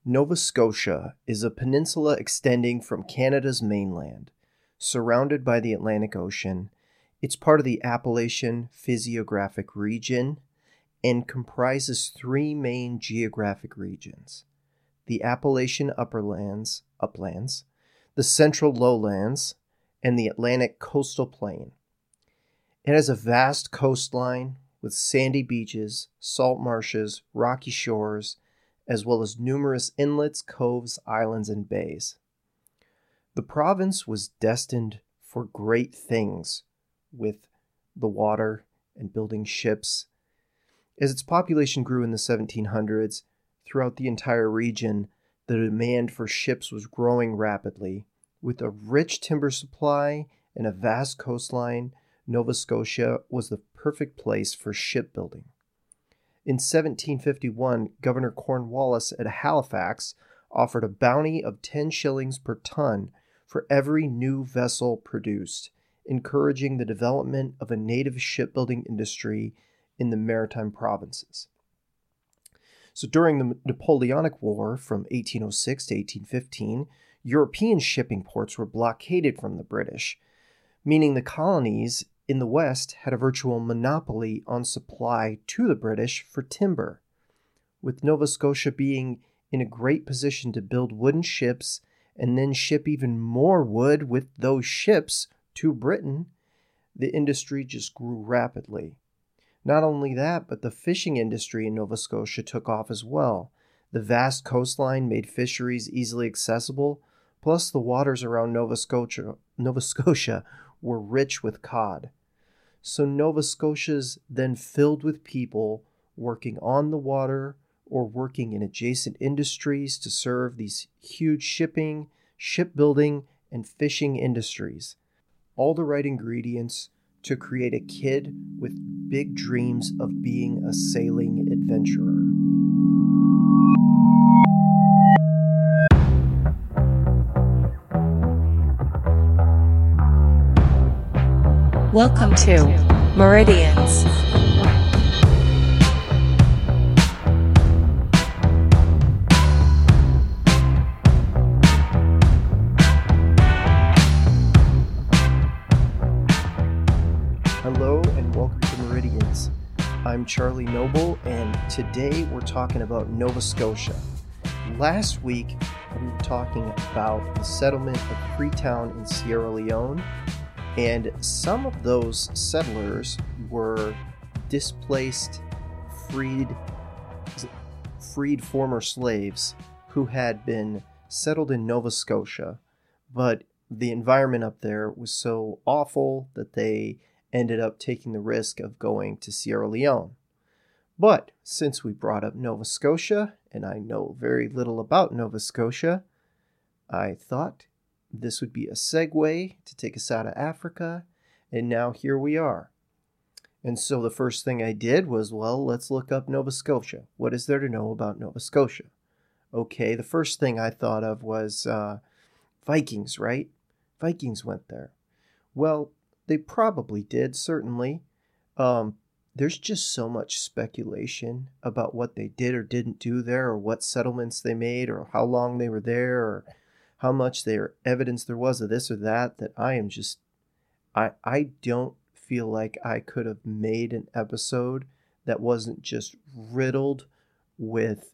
Nova Scotia is a peninsula extending from Canada's mainland, surrounded by the Atlantic Ocean. It's part of the Appalachian Physiographic Region and comprises three main geographic regions: the Appalachian uplands, the Central Lowlands, and the Atlantic Coastal Plain. It has a vast coastline with sandy beaches, salt marshes, rocky shores, as well as numerous inlets, coves, islands, and bays. The province was destined for great things with the water and building ships. As its population grew in the 1700s, throughout the entire region, the demand for ships was growing rapidly. With a rich timber supply and a vast coastline, Nova Scotia was the perfect place for shipbuilding. In 1751, Governor Cornwallis at Halifax offered a bounty of 10 shillings per ton for every new vessel produced, encouraging the development of a native shipbuilding industry in the maritime provinces. So during the Napoleonic War from 1806 to 1815, European shipping ports were blockaded from the British, meaning the colonies in the West had a virtual monopoly on supply to the British for timber. With Nova Scotia being in a great position to build wooden ships and then ship even more wood with those ships to Britain, the industry just grew rapidly. Not only that, but the fishing industry in Nova Scotia took off as well. The vast coastline made fisheries easily accessible, plus the waters around Nova Scotia were rich with cod. So Nova Scotia's then filled with people working on the water or working in adjacent industries to serve these huge shipping, shipbuilding, and fishing industries. All the right ingredients to create a kid with big dreams of being a sailing adventurer. Welcome to Meridians. Hello and welcome to Meridians. I'm Charlie Noble, and today we're talking about Nova Scotia. Last week we were talking about the settlement of Freetown in Sierra Leone, and some of those settlers were displaced, freed former slaves who had been settled in Nova Scotia, but the environment up there was so awful that they ended up taking the risk of going to Sierra Leone. But since we brought up Nova Scotia, and I know very little about Nova Scotia, I thought this would be a segue to take us out of Africa, and now here we are. And so the first thing I did was, let's look up Nova Scotia. What is there to know about Nova Scotia? Okay, the first thing I thought of was Vikings, right? Vikings went there. Well, they probably did, certainly. There's just so much speculation about what they did or didn't do there, or what settlements they made, or how long they were there, or how much evidence there was of this or that I don't feel like I could have made an episode that wasn't just riddled with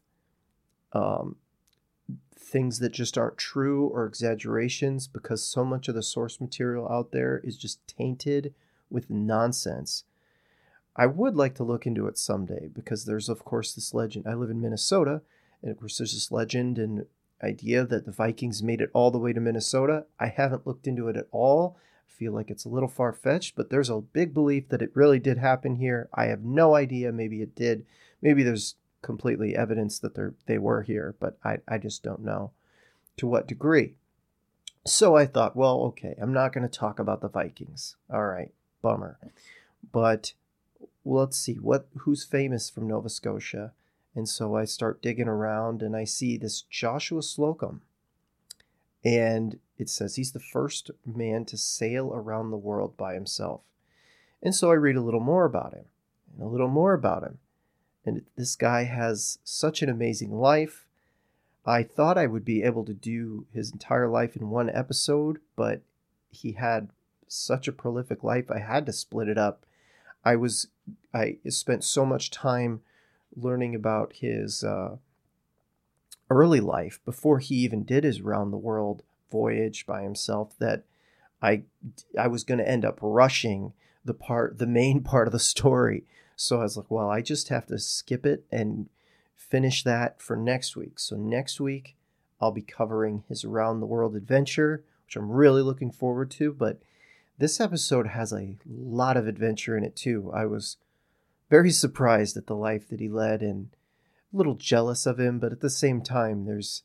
things that just aren't true or exaggerations, because so much of the source material out there is just tainted with nonsense. I would like to look into it someday, because there's, of course, this legend. I live in Minnesota, and of course there's this legend and idea that the Vikings made it all the way to Minnesota. I haven't looked into it at all. I feel like it's a little far-fetched, but there's a big belief that it really did happen here. I have no idea. Maybe it did. Maybe there's completely evidence that they were here, but I just don't know to what degree. So I thought, okay, I'm not going to talk about the Vikings. All right, bummer. But let's see, who's famous from Nova Scotia? And so I start digging around, and I see this Joshua Slocum. And it says he's the first man to sail around the world by himself. And so I read a little more about him, and this guy has such an amazing life. I thought I would be able to do his entire life in one episode, but he had such a prolific life, I had to split it up. I spent so much time learning about his early life before he even did his round the world voyage by himself that I was going to end up rushing the main part of the story. So I was like, well, I just have to skip it and finish that for next week. So next week I'll be covering his around the world adventure, which I'm really looking forward to, but this episode has a lot of adventure in it too. I was very surprised at the life that he led and a little jealous of him, but at the same time, there's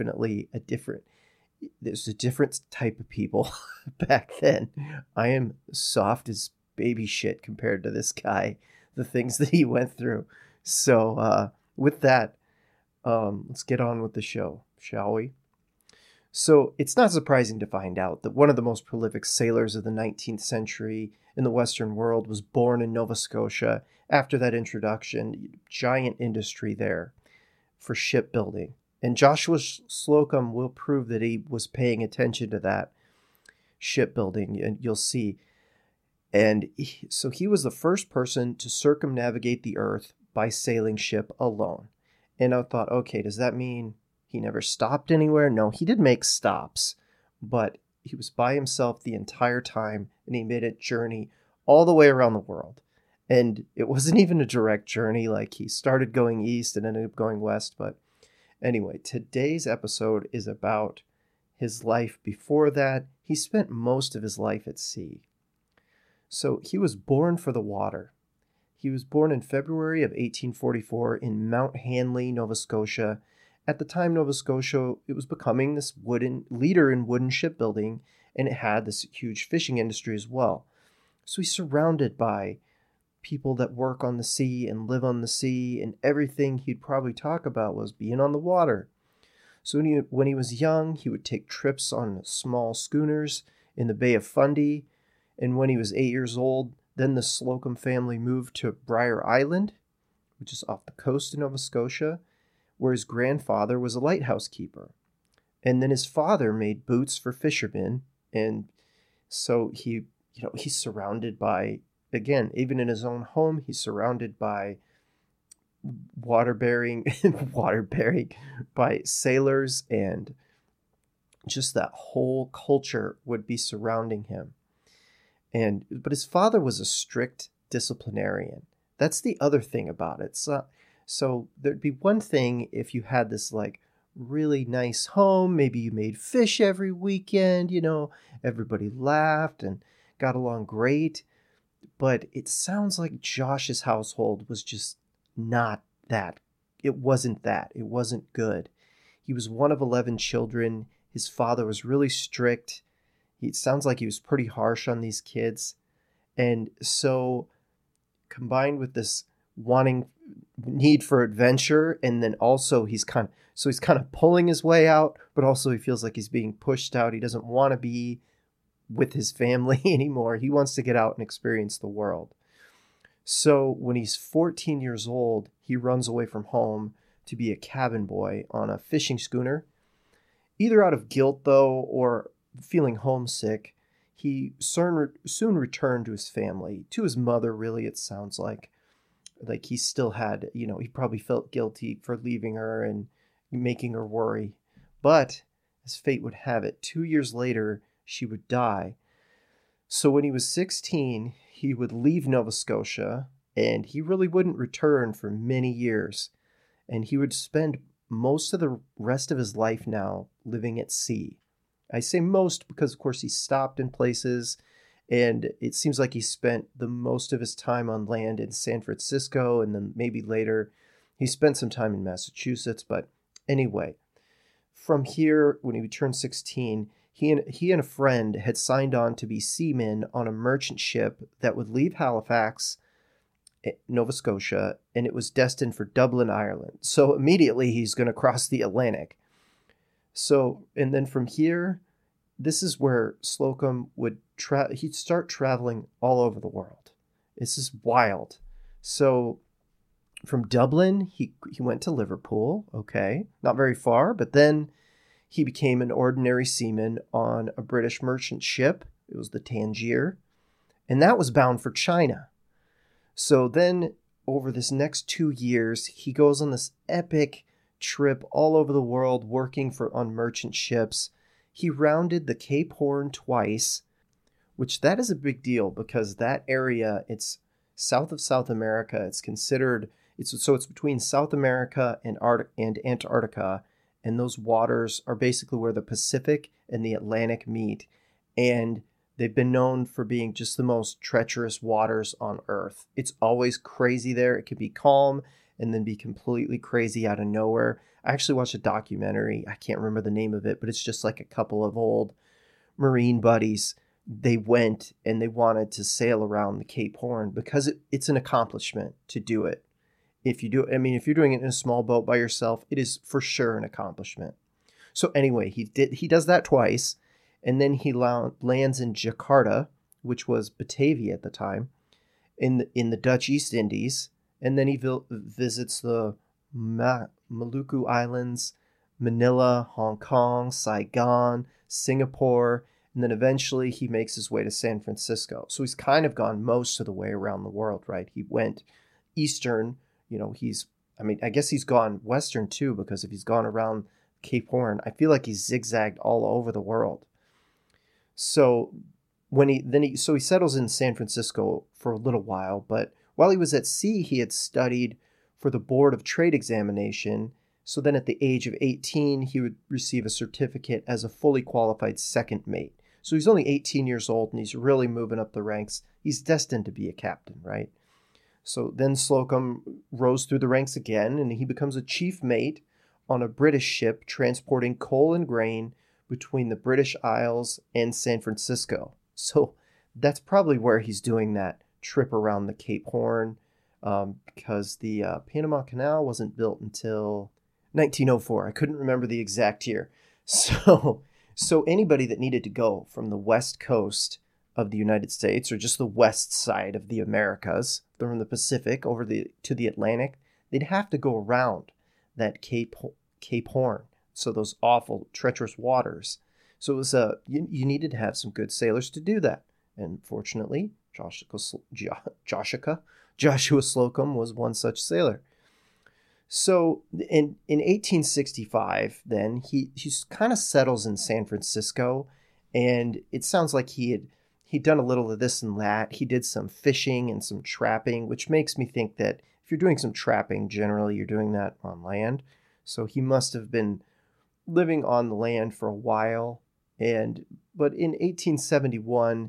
a different type of people back then. I am soft as baby shit compared to this guy, the things that he went through. So with that, let's get on with the show, shall we? So it's not surprising to find out that one of the most prolific sailors of the 19th century in the Western world was born in Nova Scotia after that introduction. Giant industry there for shipbuilding. And Joshua Slocum will prove that he was paying attention to that shipbuilding, and you'll see. And so he was the first person to circumnavigate the earth by sailing ship alone. And I thought, okay, does that mean he never stopped anywhere? No, he did make stops, but he was by himself the entire time, and he made a journey all the way around the world. And it wasn't even a direct journey, like he started going east and ended up going west. But anyway, today's episode is about his life before that. He spent most of his life at sea. So he was born for the water. He was born in February of 1844 in Mount Hanley, Nova Scotia. At the time, Nova Scotia, it was becoming this leader in wooden shipbuilding, and it had this huge fishing industry as well. So he's surrounded by people that work on the sea and live on the sea, and everything he'd probably talk about was being on the water. So when he was young, he would take trips on small schooners in the Bay of Fundy, and when he was 8 years old, then the Slocum family moved to Briar Island, which is off the coast of Nova Scotia, where his grandfather was a lighthouse keeper. And then his father made boots for fishermen, and so he's surrounded by, again, even in his own home, he's surrounded by water bearing by sailors, and just that whole culture would be surrounding him. But his father was a strict disciplinarian. That's the other thing about it. So there'd be one thing if you had this like really nice home, maybe you made fish every weekend, everybody laughed and got along great. But it sounds like Josh's household was just not that. It wasn't that. It wasn't good. He was one of 11 children. His father was really strict. It sounds like he was pretty harsh on these kids. And so combined with this need for adventure, and then also he's kind of pulling his way out, but also he feels like he's being pushed out. He doesn't want to be with his family anymore. He wants to get out and experience the world. So when he's 14 years old, he runs away from home to be a cabin boy on a fishing schooner. Either out of guilt, though, or feeling homesick, he soon returned to his family, to his mother, really, it sounds like. Like he still had, he probably felt guilty for leaving her and making her worry. But as fate would have it, 2 years later, she would die. So when he was 16, he would leave Nova Scotia, and he really wouldn't return for many years. And he would spend most of the rest of his life now living at sea. I say most because, of course, he stopped in places, and it seems like he spent the most of his time on land in San Francisco, and then maybe later he spent some time in Massachusetts. But anyway, from here, when he turned 16, he and a friend had signed on to be seamen on a merchant ship that would leave Halifax, Nova Scotia, and it was destined for Dublin, Ireland. So immediately he's going to cross the Atlantic. So, and then from here, this is where Slocum would he'd start traveling all over the world. This is wild. So From Dublin, he went to Liverpool. Okay, not very far, but then he became an ordinary seaman on a British merchant ship. It was the Tangier, and that was bound for China. So then, over this next 2 years, he goes on this epic trip all over the world working on merchant ships. He rounded the Cape Horn twice, which that is a big deal because that area, it's south of South America. It's considered, it's between South America and Antarctica, and those waters are basically where the Pacific and the Atlantic meet. And they've been known for being just the most treacherous waters on Earth. It's always crazy there. It can be calm and then be completely crazy out of nowhere. I actually watched a documentary. I can't remember the name of it, but it's just like a couple of old Marine buddies. They went and they wanted to sail around the Cape Horn because it's an accomplishment to do it. If you're doing it in a small boat by yourself, it is for sure an accomplishment. So anyway, he does that twice, and then he lands in Jakarta, which was Batavia at the time, in the Dutch East Indies, and then he visits the Maluku Islands, Manila, Hong Kong, Saigon, Singapore, and then eventually he makes his way to San Francisco. So he's kind of gone most of the way around the world, right? He went eastern, I guess he's gone western too, because if he's gone around Cape Horn, I feel like he's zigzagged all over the world. So he settles in San Francisco for a little while, but while he was at sea, he had studied for the Board of Trade examination. So then at the age of 18, he would receive a certificate as a fully qualified second mate. So he's only 18 years old and he's really moving up the ranks. He's destined to be a captain, right? So then Slocum rose through the ranks again and he becomes a chief mate on a British ship transporting coal and grain between the British Isles and San Francisco. So that's probably where he's doing that trip around the Cape Horn, because the Panama Canal wasn't built until 1904. I couldn't remember the exact year. So anybody that needed to go from the west coast of the United States, or just the west side of the Americas, from the Pacific over to the Atlantic, they'd have to go around that Cape Horn. So those awful, treacherous waters. So it was you needed to have some good sailors to do that. And fortunately, Joshua Slocum was one such sailor. So in 1865, then he kind of settles in San Francisco, and it sounds like he'd done a little of this and that. He did some fishing and some trapping, which makes me think that if you're doing some trapping, generally you're doing that on land. So he must have been living on the land for a while. But in 1871,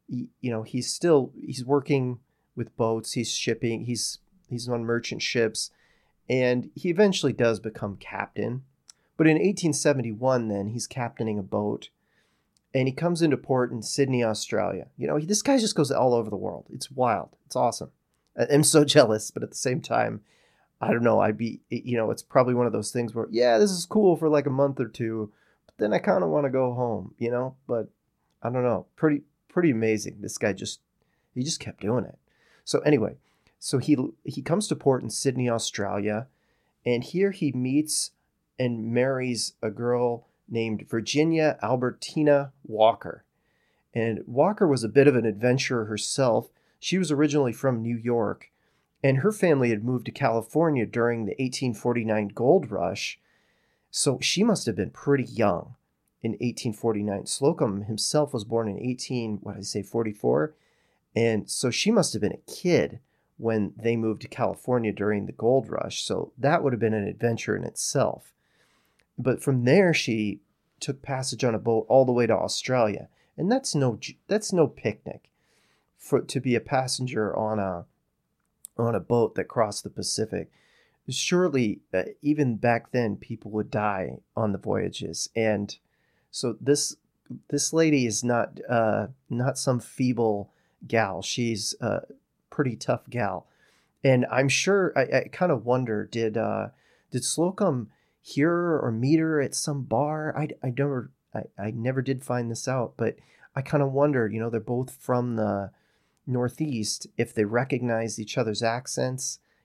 he's working with boats, he's shipping, he's on merchant ships, and he eventually does become captain. But in 1871, then he's captaining a boat, and he comes into port in Sydney, Australia. This guy just goes all over the world. It's wild. It's awesome. I'm so jealous, but at the same time, I don't know. It's probably one of those things where, yeah, this is cool for like a month or two, but then I kind of want to go home, but I don't know. Pretty amazing. This guy he just kept doing it. So anyway, he comes to port in Sydney, Australia, and here he meets and marries a girl named Virginia Albertina Walker. And Walker was a bit of an adventurer herself. She was originally from New York, and her family had moved to California during the 1849 gold rush. So she must have been pretty young in 1849. Slocum himself was born in 1844. And so she must have been a kid when they moved to California during the gold rush. So that would have been an adventure in itself. But from there, she took passage on a boat all the way to Australia. And that's no picnic to be a passenger on a boat that crossed the Pacific. Surely, even back then, people would die on the voyages. And so this lady is not some feeble gal. She's a pretty tough gal. And I'm sure, I kind of wonder, did Slocum hear her or meet her at some bar? I never did find this out, but I kind of wondered, they're both from the Northeast, if they recognized each other's accents,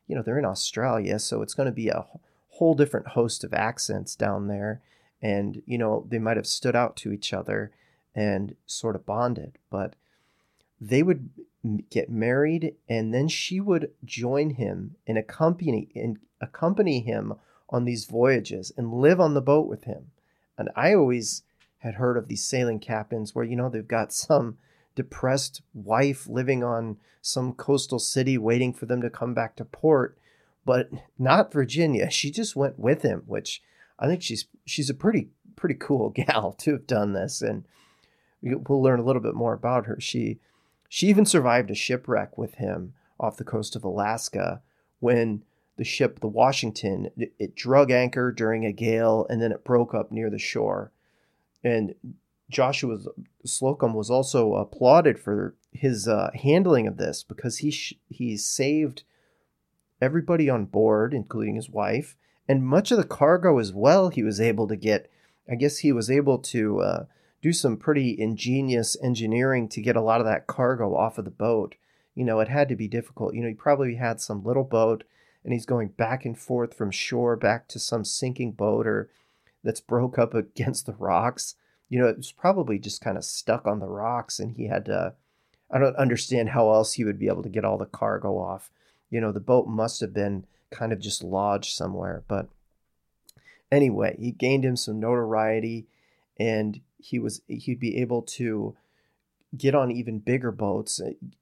they're in Australia, so it's going to be a whole different host of accents down there. And, they might have stood out to each other and sort of bonded. But they would get married, and then she would join him and accompany him on these voyages and live on the boat with him. And I always had heard of these sailing captains where, they've got some depressed wife living on some coastal city waiting for them to come back to port, but not Virginia. She just went with him, which I think she's a pretty cool gal to have done this. And we'll learn a little bit more about her. She even survived a shipwreck with him off the coast of Alaska when the ship, the Washington, it drug anchor during a gale, and then it broke up near the shore. And Joshua Slocum was also applauded for his handling of this, because he saved everybody on board, including his wife, and much of the cargo as well. He was able to get, I guess he was able to do some pretty ingenious engineering to get a lot of that cargo off of the boat. It had to be difficult. He probably had some little boat, and he's going back and forth from shore back to some sinking boat or that's broke up against the rocks. It was probably just kind of stuck on the rocks, and he had to, I don't understand how else he would be able to get all the cargo off. The boat must have been kind of just lodged somewhere. But anyway, he gained him some notoriety, and he'd be able to get on even bigger boats,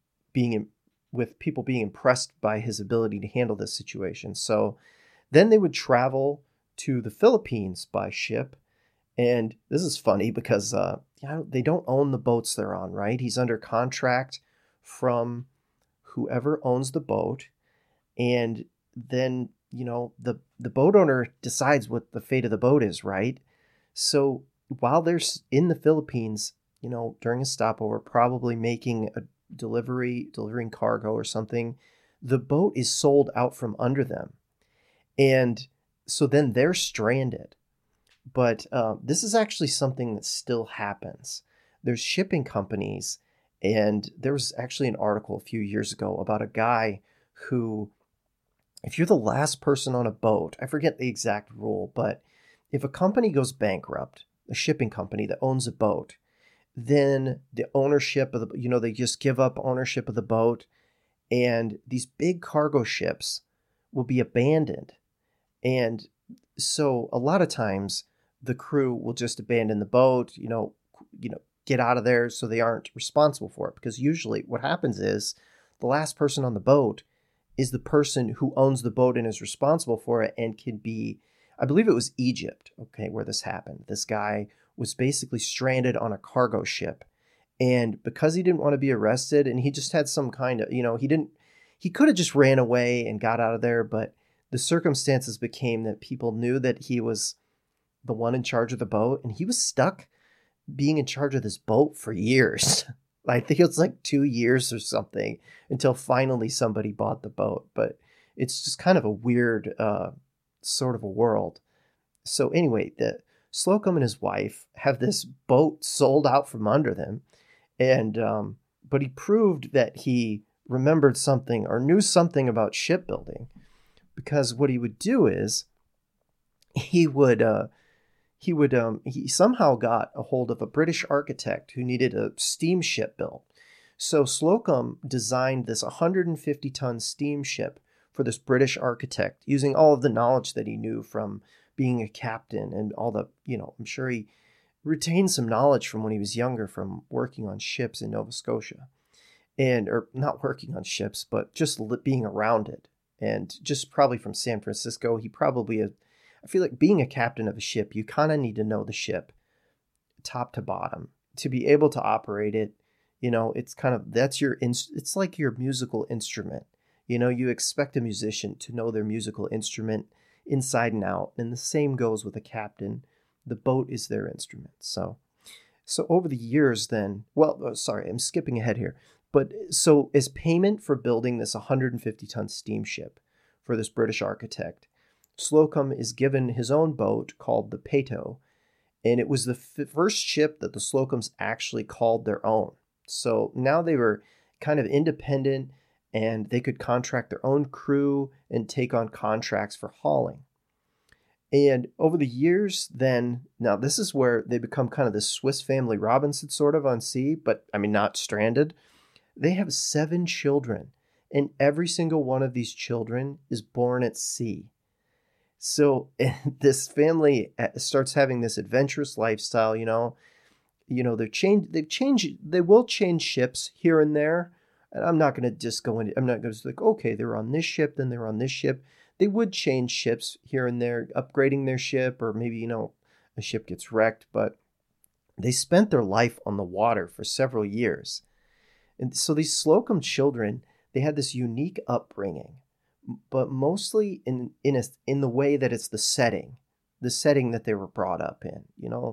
with people being impressed by his ability to handle this situation. So then they would travel to the Philippines by ship. And this is funny because they don't own the boats they're on, right? He's under contract from whoever owns the boat. And then, the boat owner decides what the fate of the boat is, right? So while they're in the Philippines, during a stopover, probably making a delivering cargo or something, the boat is sold out from under them. And so then they're stranded. But this is actually something that still happens. There's shipping companies, and there was actually an article a few years ago about a guy who, if you're the last person on a boat, I forget the exact rule, but if a company goes bankrupt, a shipping company that owns a boat, then the ownership of the, they just give up ownership of the boat, and these big cargo ships will be abandoned. And so a lot of times the crew will just abandon the boat, get out of there so they aren't responsible for it. Because usually what happens is the last person on the boat is the person who owns the boat and is responsible for it, and can be, I believe it was Egypt, where this happened. This guy was basically stranded on a cargo ship. And because he didn't want to be arrested, and he just had some kind of, he could have just ran away and got out of there, but the circumstances became that people knew that he was the one in charge of the boat, and he was stuck being in charge of this boat for years. I think it was like 2 years or something, until finally somebody bought the boat. But it's just kind of a weird sort of a world. So anyway, the Slocum and his wife have this boat sold out from under them, and but he proved that he remembered something or knew something about shipbuilding, because what he would do is he somehow got a hold of a British architect who needed a steamship built. So Slocum designed this 150-ton steamship for this British architect, using all of the knowledge that he knew from being a captain and all the, I'm sure he retained some knowledge from when he was younger from working on ships in Nova Scotia. Or not working on ships, but just being around it. And just probably from San Francisco, he probably, I feel like being a captain of a ship, you kind of need to know the ship top to bottom to be able to operate it. It's kind of, it's like your musical instrument. You expect a musician to know their musical instrument inside and out. And the same goes with a captain. The boat is their instrument. So over the years then, I'm skipping ahead here. But so as payment for building this 150-ton steamship for this British architect, Slocum is given his own boat called the Peyto, and it was the first ship that the Slocums actually called their own. So now they were kind of independent, and they could contract their own crew and take on contracts for hauling. And over the years, then, now this is where they become kind of the Swiss Family Robinson sort of on sea, but I mean, not stranded. They have 7 children, and every single one of these children is born at sea. So this family starts having this adventurous lifestyle, they will change ships here and there. And I'm not going to just go into, I'm not going to like, okay, they're on this ship, then they're on this ship. They would change ships here and there, upgrading their ship, or maybe, a ship gets wrecked, but they spent their life on the water for several years. And so these Slocum children, they had this unique upbringing, but mostly in the way that it's the setting that they were brought up in,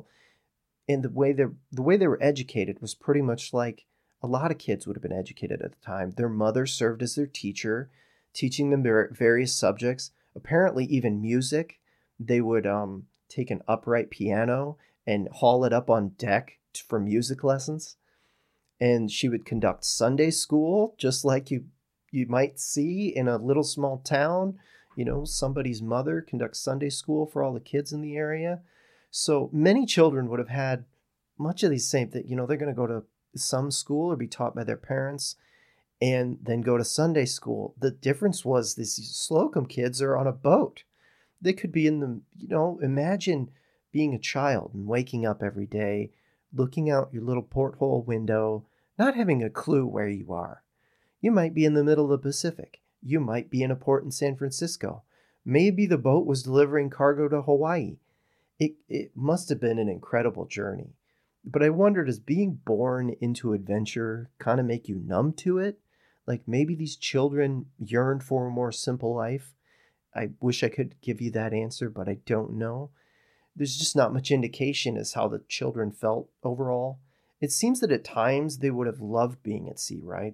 and the way they were educated was pretty much like a lot of kids would have been educated at the time. Their mother served as their teacher, teaching them various subjects, apparently even music. They would take an upright piano and haul it up on deck for music lessons. And she would conduct Sunday school, just like you might see in a little small town. Somebody's mother conducts Sunday school for all the kids in the area. So many children would have had much of these same things. They're going to go to some school or be taught by their parents and then go to Sunday school. The difference was these Slocum kids are on a boat. They could be in the, imagine being a child and waking up every day, looking out your little porthole window, not having a clue where you are. You might be in the middle of the Pacific. You might be in a port in San Francisco. Maybe the boat was delivering cargo to Hawaii. It must have been an incredible journey. But I wondered, does being born into adventure kind of make you numb to it? Like maybe these children yearn for a more simple life? I wish I could give you that answer, but I don't know. There's just not much indication as how the children felt overall. It seems that at times they would have loved being at sea, right?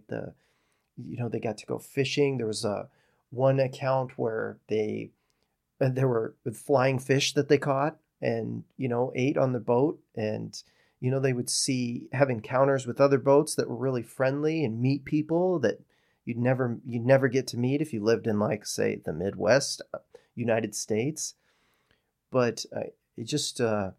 They got to go fishing. There was one account where there were flying fish that they caught and, ate on the boat. And, they would have encounters with other boats that were really friendly and meet people that you'd never get to meet if you lived in, like, say, the Midwest, United States. But but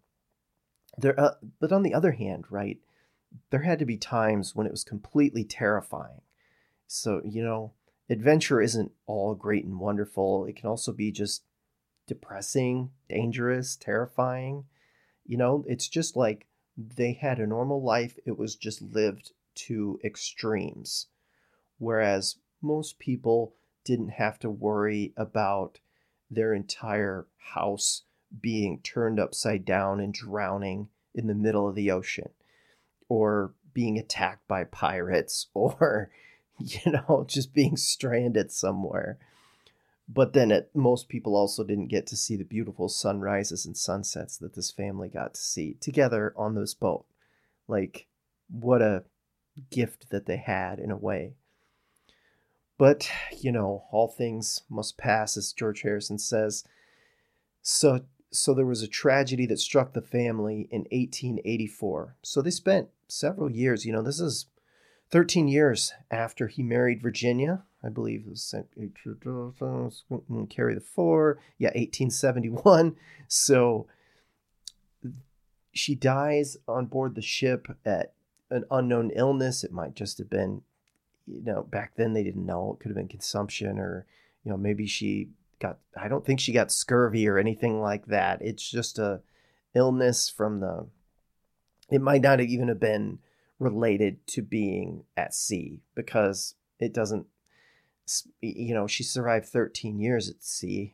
on the other hand, right, there had to be times when it was completely terrifying. So, adventure isn't all great and wonderful. It can also be just depressing, dangerous, terrifying. It's just like they had a normal life. It was just lived to extremes. Whereas most people didn't have to worry about their entire house being turned upside down and drowning in the middle of the ocean, or being attacked by pirates, or, just being stranded somewhere. But then most people also didn't get to see the beautiful sunrises and sunsets that this family got to see together on this boat. Like, what a gift that they had in a way. But, all things must pass, as George Harrison says. So there was a tragedy that struck the family in 1884. So they spent several years, this is 13 years after he married Virginia. I believe it was carry the 4. Yeah, 1871. So she dies on board the ship at an unknown illness. It might just have been, back then they didn't know. It could have been consumption, or, maybe I don't think she got scurvy or anything like that. It's just a illness it might not even have been related to being at sea, because it doesn't, she survived 13 years at sea.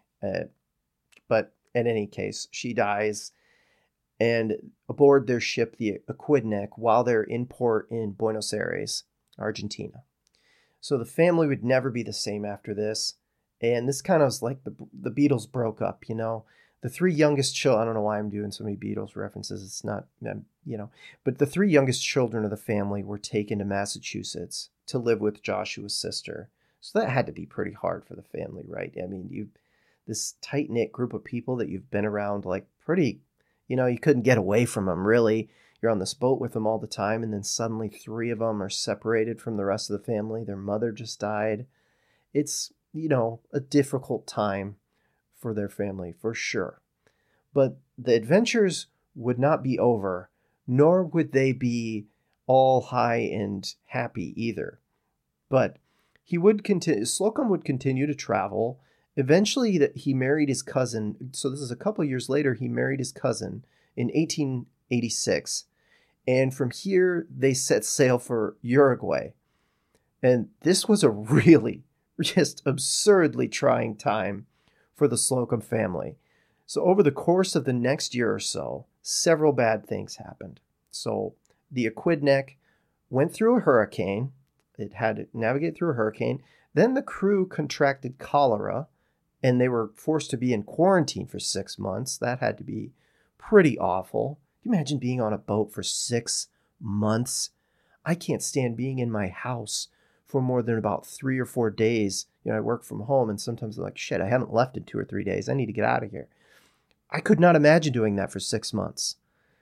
But in any case, she dies, and aboard their ship, the Aquidneck, while they're in port in Buenos Aires, Argentina. So the family would never be the same after this. And this kind of was like the Beatles broke up, The 3 youngest children, I don't know why I'm doing so many Beatles references. It's not, but the 3 youngest children of the family were taken to Massachusetts to live with Joshua's sister. So that had to be pretty hard for the family, right? I mean, this tight-knit group of people that you've been around, like, pretty, you couldn't get away from them, really. you're on this boat with them all the time, and then suddenly 3 of them are separated from the rest of the family. Their mother just died. It's, a difficult time for their family, for sure. But the adventures would not be over, nor would they be all high and happy either. But Slocum would continue to travel. Eventually, he married his cousin. So this is a couple years later, he married his cousin in 1886. And from here, they set sail for Uruguay. And this was a really just absurdly trying time for the Slocum family. So over the course of the next year or so, several bad things happened. So the Aquidneck went through a hurricane. It had to navigate through a hurricane. Then the crew contracted cholera, and they were forced to be in quarantine for 6 months. That had to be pretty awful. Can you imagine being on a boat for 6 months? I can't stand being in my house for more than about 3 or 4 days. I work from home, and sometimes I'm like, shit, I haven't left in 2 or 3 days. I need to get out of here. I could not imagine doing that for 6 months.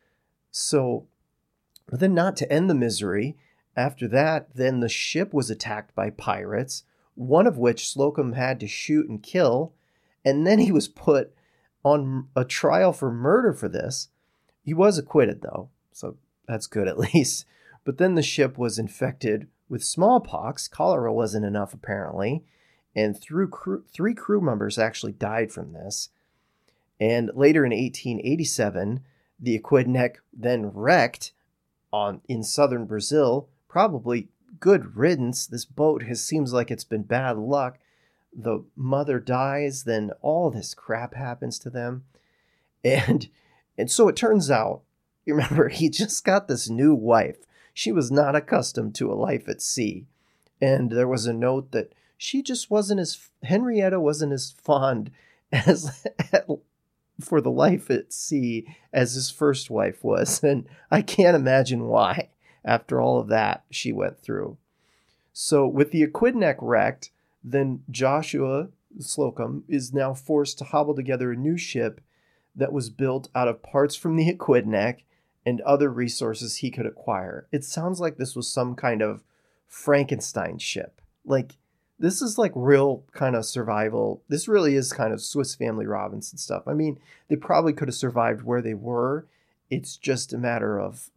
So, but then not to end the misery, after that, then the ship was attacked by pirates, one of which Slocum had to shoot and kill, and then he was put on a trial for murder for this. He was acquitted, though, so that's good at least. But then the ship was infected with smallpox. Cholera wasn't enough, apparently, and 3 crew members actually died from this. And later in 1887, the Aquidneck then wrecked in southern Brazil. Probably good riddance. This boat seems like it's been bad luck. The mother dies, then all this crap happens to them. And so it turns out, you remember, he just got this new wife. She was not accustomed to a life at sea. And there was a note that Henrietta wasn't as fond for the life at sea as his first wife was. And I can't imagine why, after all of that she went through. So with the Aquidneck wrecked, then Joshua Slocum is now forced to hobble together a new ship that was built out of parts from the Aquidneck and other resources he could acquire. It sounds like this was some kind of Frankenstein ship. Like, this is like real kind of survival. This really is kind of Swiss Family Robinson stuff. I mean, they probably could have survived where they were. It's just a matter of,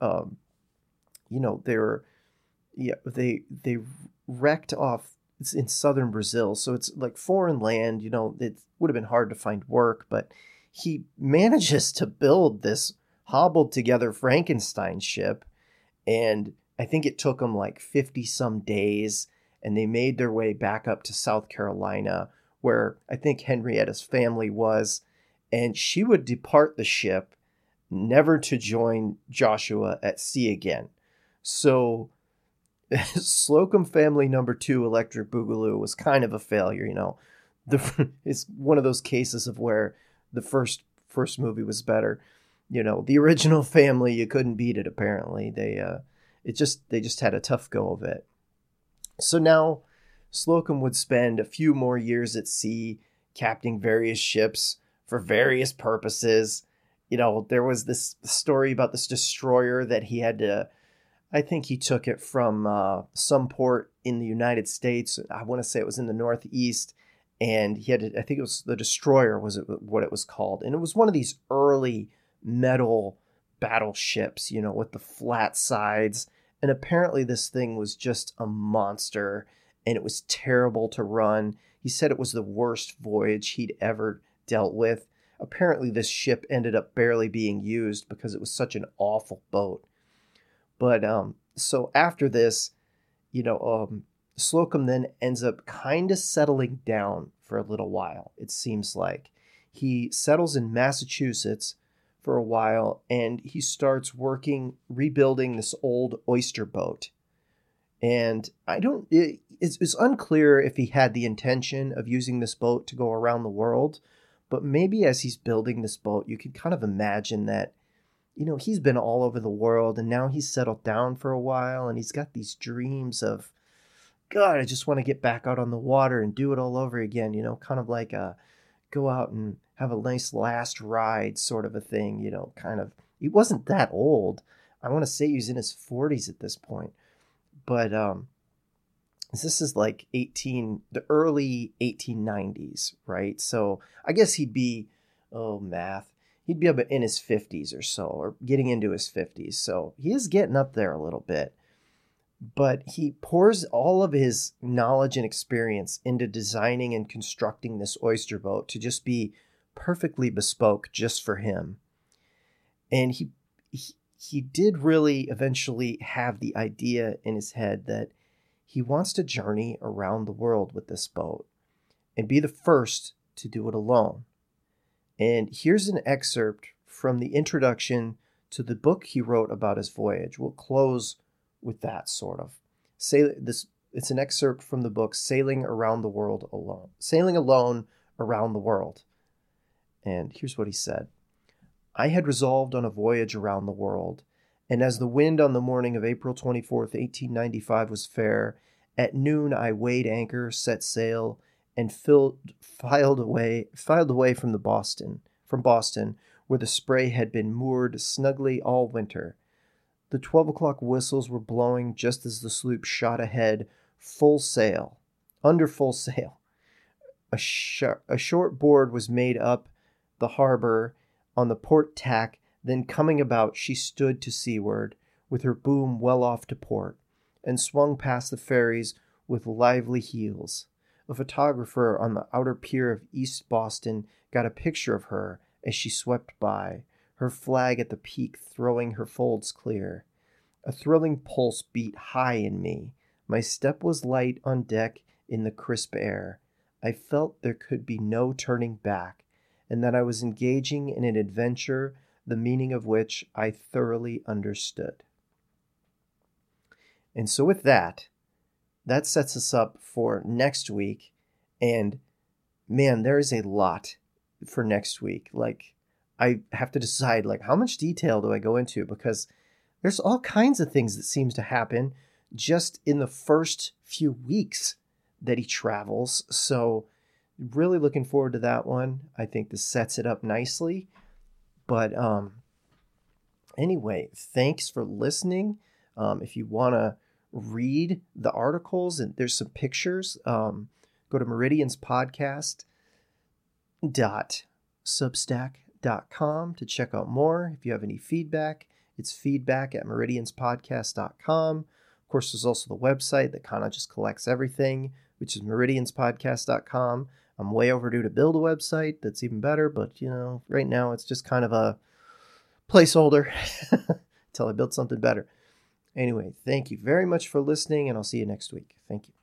they wrecked off in southern Brazil. So it's like foreign land, it would have been hard to find work, but he manages to build this hobbled together Frankenstein ship. And I think it took him like 50 some days. And they made their way back up to South Carolina, where I think Henrietta's family was. And she would depart the ship, never to join Joshua at sea again. So Slocum family number 2, Electric Boogaloo, was kind of a failure, It's one of those cases of where the first movie was better. The original family, you couldn't beat it, apparently. They just had a tough go of it. So now Slocum would spend a few more years at sea, captaining various ships for various purposes. There was this story about this destroyer that he had to, I think he took it from some port in the United States. I want to say it was in the Northeast. And he had to, I think it was the destroyer was what it was called. And it was one of these early metal battleships, with the flat sides. And apparently this thing was just a monster, and it was terrible to run. He said it was the worst voyage he'd ever dealt with. Apparently this ship ended up barely being used because it was such an awful boat. But so after this, Slocum then ends up kind of settling down for a little while, it seems like. He settles in Massachusetts for a while, and he starts rebuilding this old oyster boat. And it's unclear if he had the intention of using this boat to go around the world, but maybe as he's building this boat, you can kind of imagine that, he's been all over the world, and now he's settled down for a while, and he's got these dreams of, God, I just want to get back out on the water and do it all over again, kind of like go out and have a nice last ride sort of a thing, kind of. He wasn't that old. I want to say he was in his 40s at this point. But this is like the early 1890s, right? So I guess he'd be, he'd be up in his 50s or so, or getting into his 50s. So he is getting up there a little bit. But he pours all of his knowledge and experience into designing and constructing this oyster boat to just be perfectly bespoke just for him. And he did really eventually have the idea in his head that he wants to journey around the world with this boat and be the first to do it alone. And here's an excerpt from the introduction to the book he wrote about his voyage. We'll close with that sort of. It's an excerpt from the book Sailing Alone Around the World. And here's what he said. I had resolved on a voyage around the world, and as the wind on the morning of April 24th, 1895 was fair, at noon I weighed anchor, set sail, and filed away from Boston, where the Spray had been moored snugly all winter. The 12 o'clock whistles were blowing just as the sloop shot ahead, under full sail. A short board was made up the harbor on the port tack, then coming about she stood to seaward, with her boom well off to port, and swung past the ferries with lively heels. A photographer on the outer pier of East Boston got a picture of her as she swept by, her flag at the peak throwing her folds clear. A thrilling pulse beat high in me. My step was light on deck in the crisp air. I felt there could be no turning back, and that I was engaging in an adventure the meaning of which I thoroughly understood. And so with that sets us up for next week. And man, there is a lot for next week. Like, I have to decide, like, how much detail do I go into? Because there's all kinds of things that seems to happen just in the first few weeks that he travels. So really looking forward to that one. I think this sets it up nicely. But anyway, thanks for listening. If you want to read the articles, and there's some pictures, go to meridianspodcast.substack.com to check out more. If you have any feedback, it's feedback@meridianspodcast.com. Of course, there's also the website that kind of just collects everything, which is meridianspodcast.com. I'm way overdue to build a website that's even better, but right now it's just kind of a placeholder until I build something better. Anyway, thank you very much for listening, and I'll see you next week. Thank you.